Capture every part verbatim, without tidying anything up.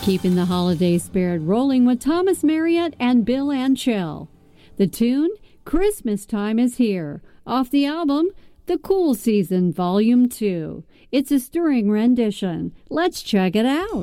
Keeping the holiday spirit rolling with Thomas Marriott and Bill Anchell. The tune, Christmas Time Is Here, off the album, The Cool Season, Volume two. It's a stirring rendition. Let's check it out.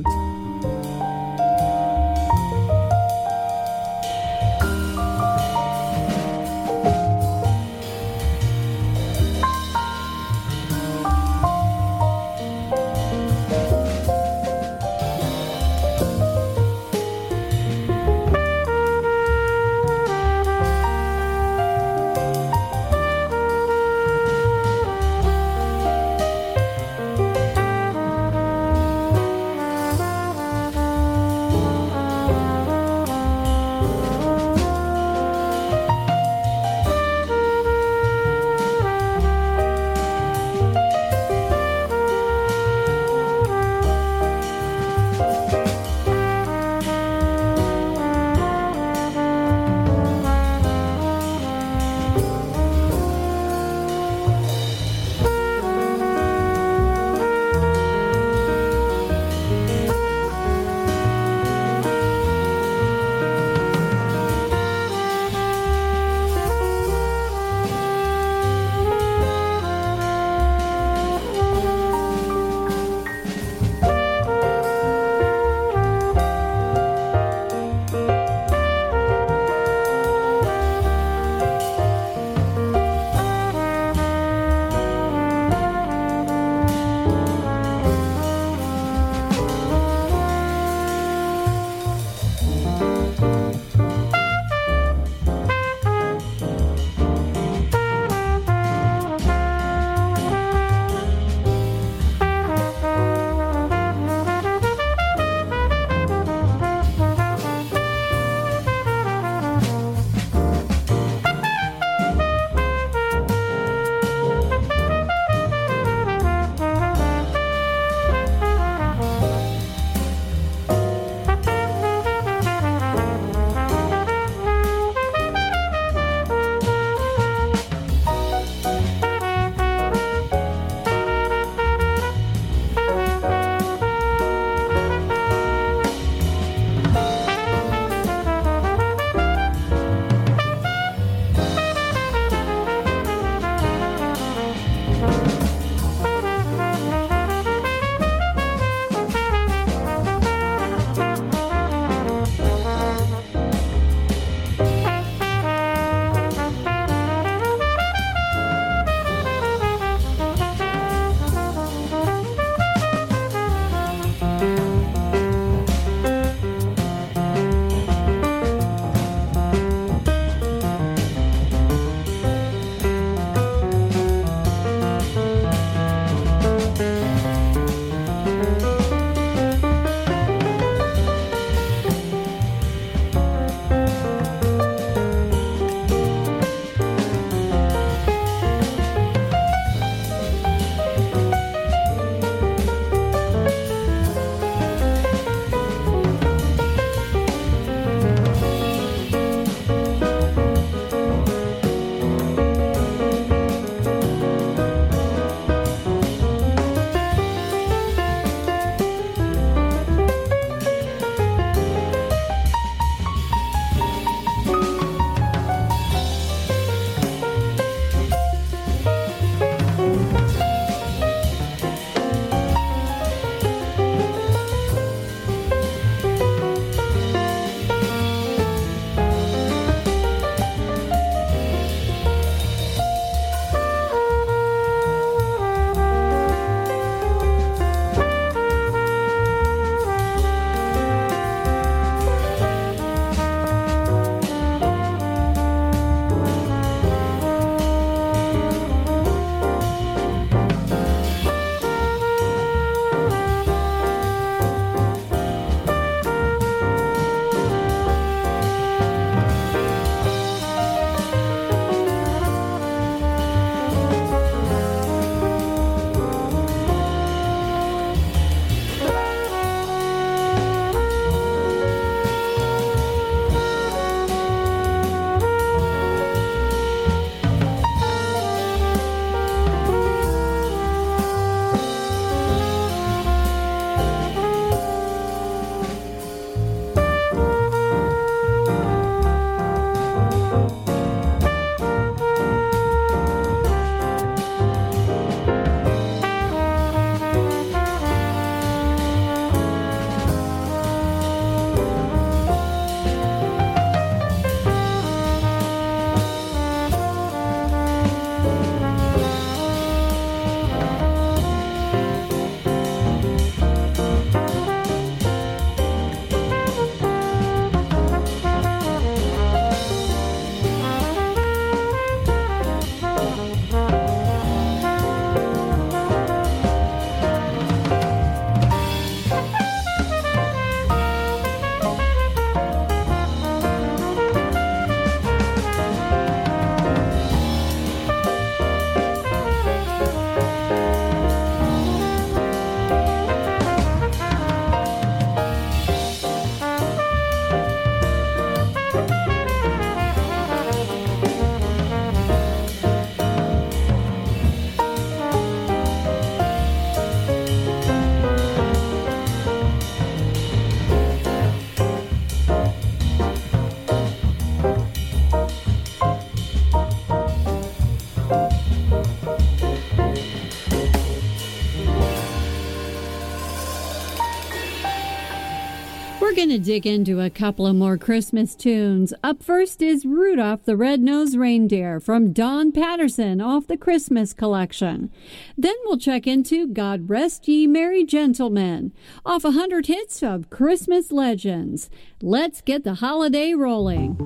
going to dig into a couple of more Christmas tunes. Up first is Rudolph the Red-Nosed Reindeer from Don Patterson off the Christmas collection. Then we'll check into God Rest Ye Merry Gentlemen off a hundred hits of Christmas legends. Let's get the holiday rolling.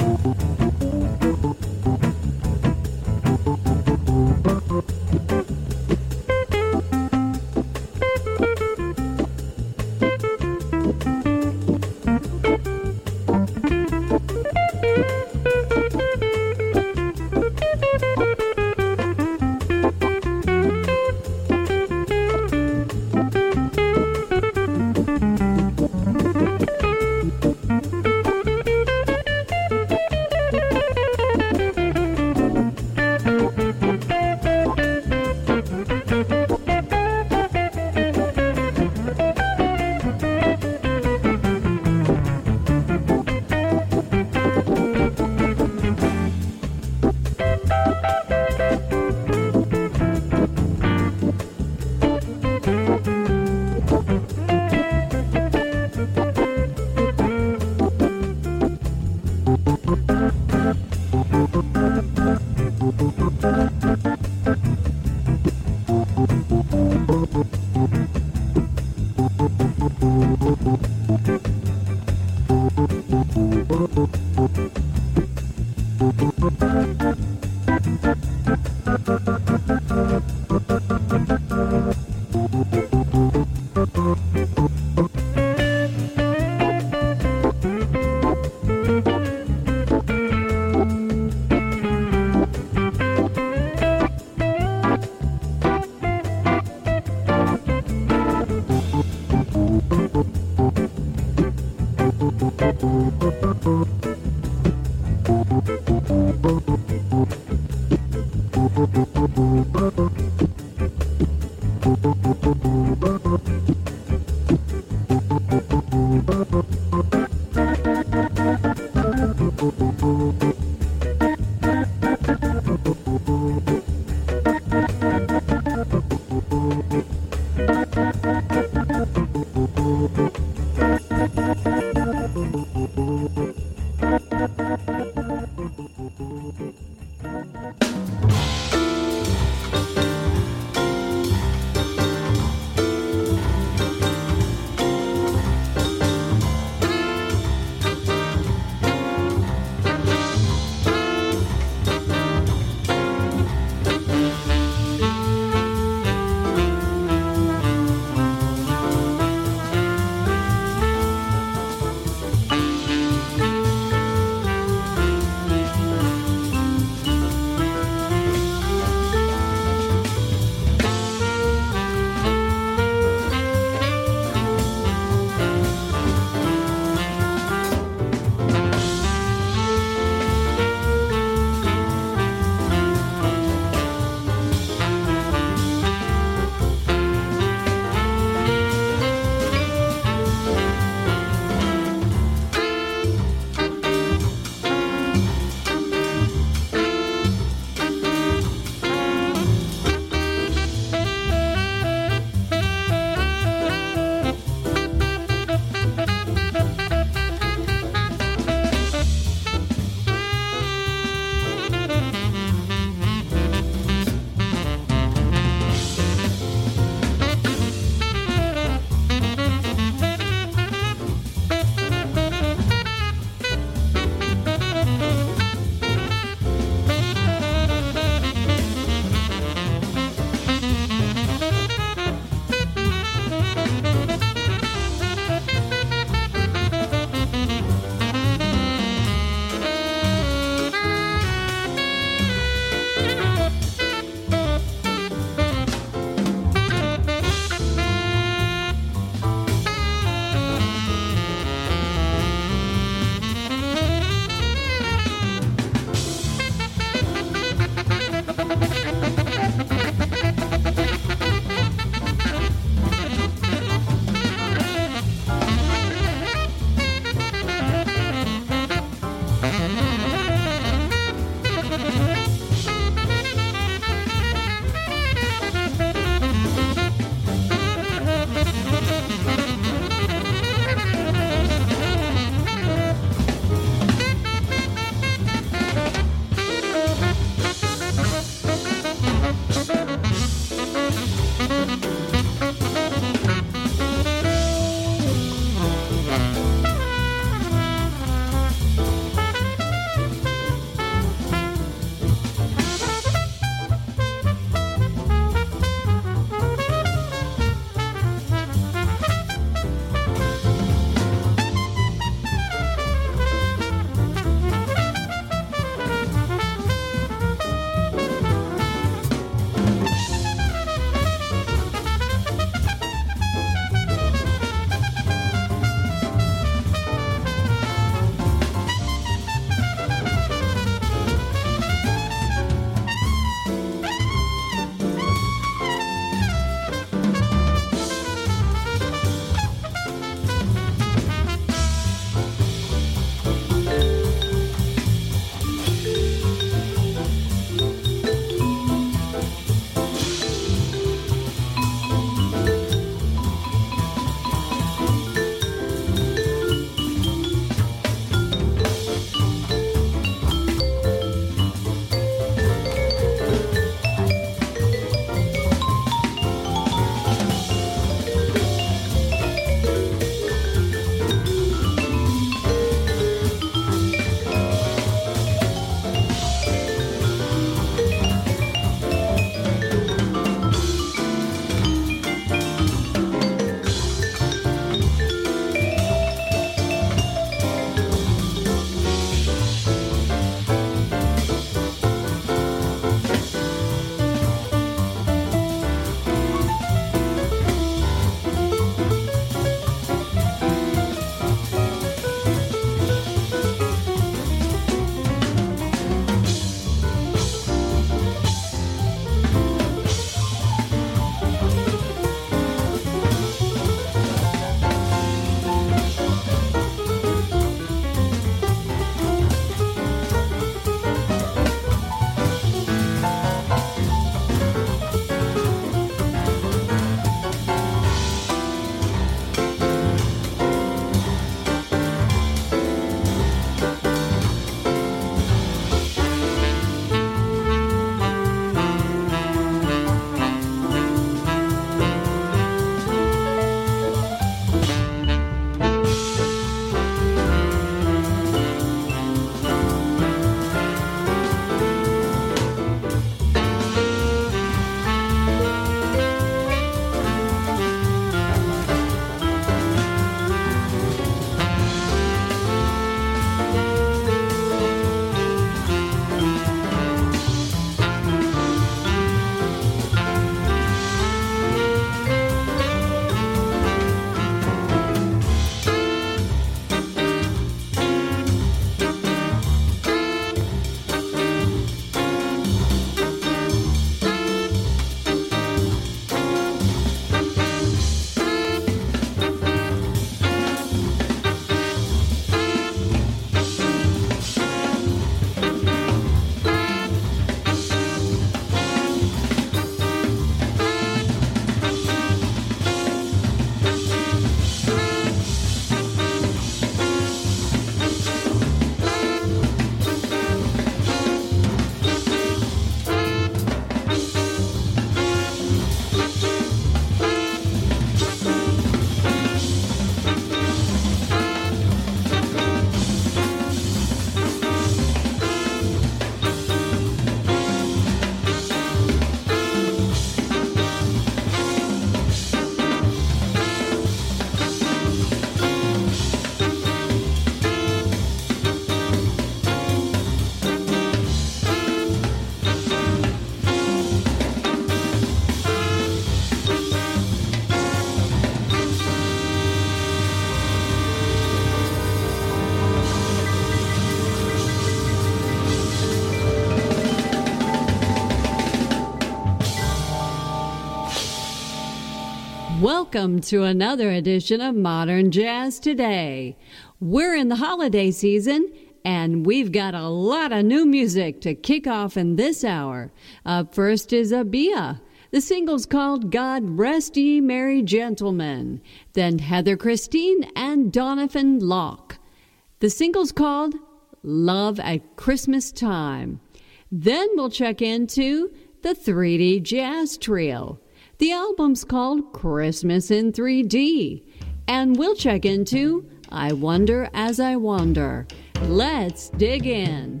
Welcome to another edition of Modern Jazz Today. We're in the holiday season, and we've got a lot of new music to kick off in this hour. Up first is Abia. The single's called God Rest Ye Merry Gentlemen. Then Heather Christine and Donovan Locke. The single's called Love at Christmas Time. Then we'll check into the three D Jazz Trio. The album's called Christmas in three D. And we'll check into I Wonder As I Wander. Let's dig in.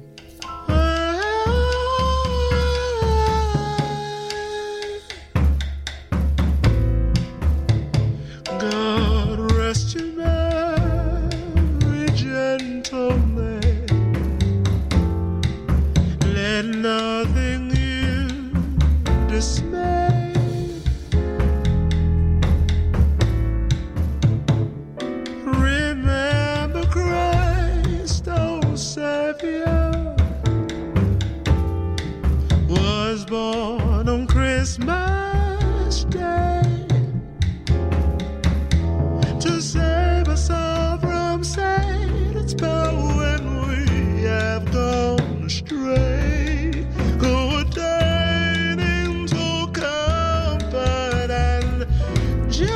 God rest you, merry gentlemen. Let nothing you dismay. Remember Christ, oh Savior, was born on Christmas Day to save us all from Satan's power when we have gone astray. Good tidings will comfort and joy.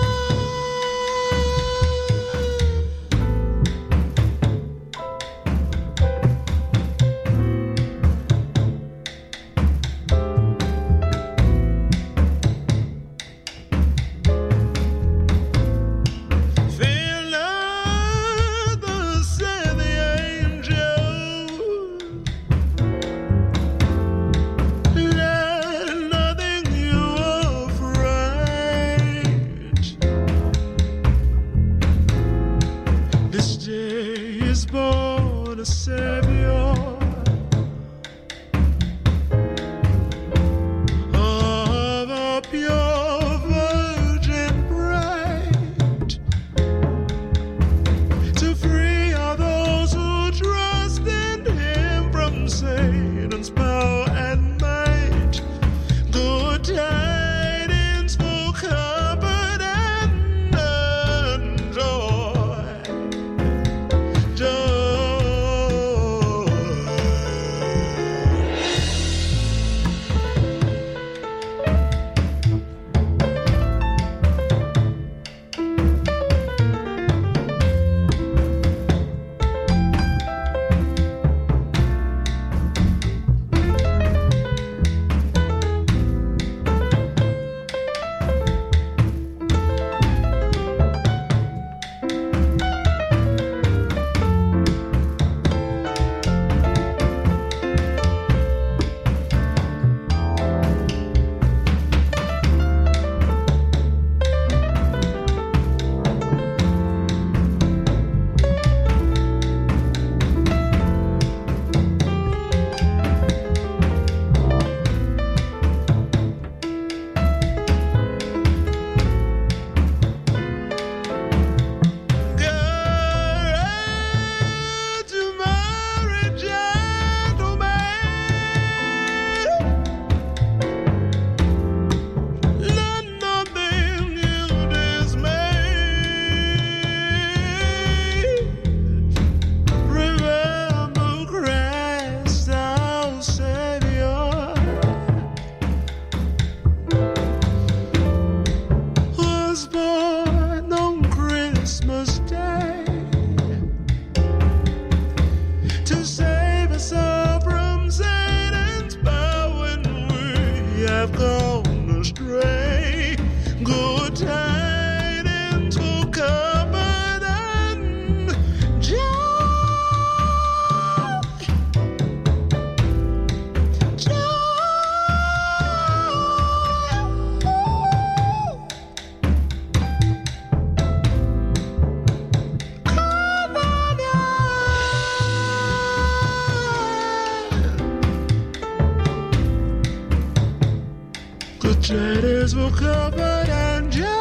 Shadows will cover and joy,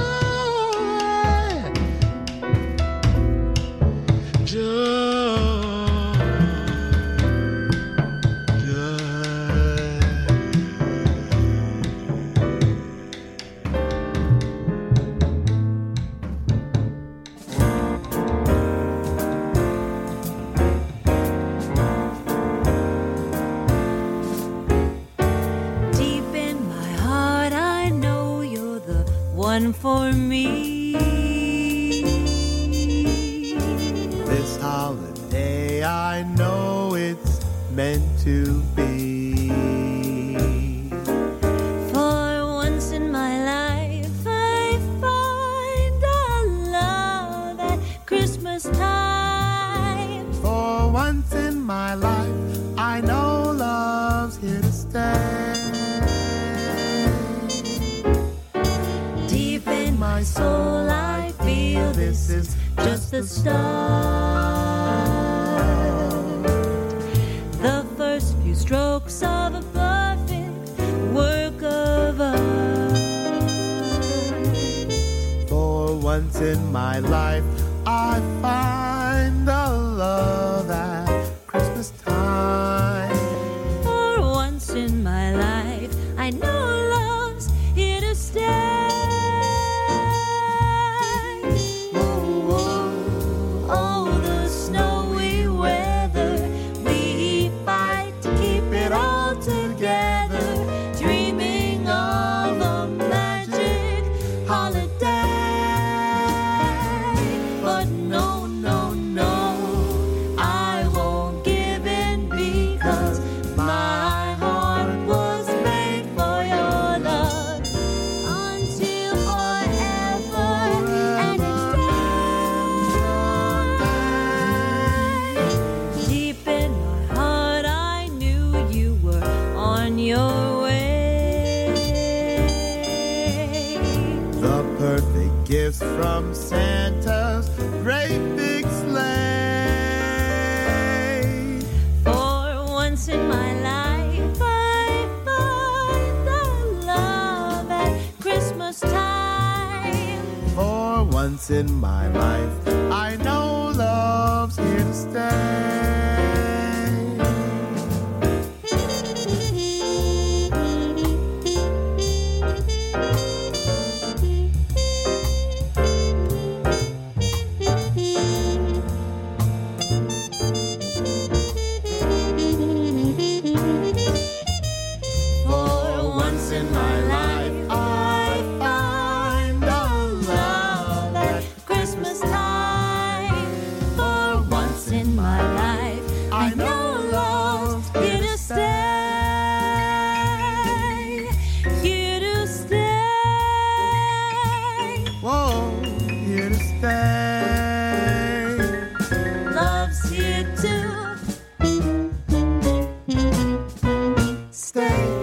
joy, joy. one for me. This holiday, I know it's meant to be. For once in my life, I find a love at Christmas time. For once in my life, I know love's here to stay. Deep in my soul, I feel this is just the start. The first few strokes of a perfect work of art. For once in my life, I find a love at Christmas time. For once in my life, I know love's here to stay. Oh, the snowy weather, we fight to keep it all together, dreaming of a magic holiday. But no, no, no, I won't give in because my heart was made for your love until forever and each day. Deep in my heart, I knew you were on your way. The perfect gifts from Santa's great big sleigh. For once in my life, I find the love at Christmas time. For once in my life, I know love's here to stay. For once in my life, I find a love at Christmas time. For once in my life, I know love's here to stay. Here to stay. Whoa, here to stay. Love's here to Stay.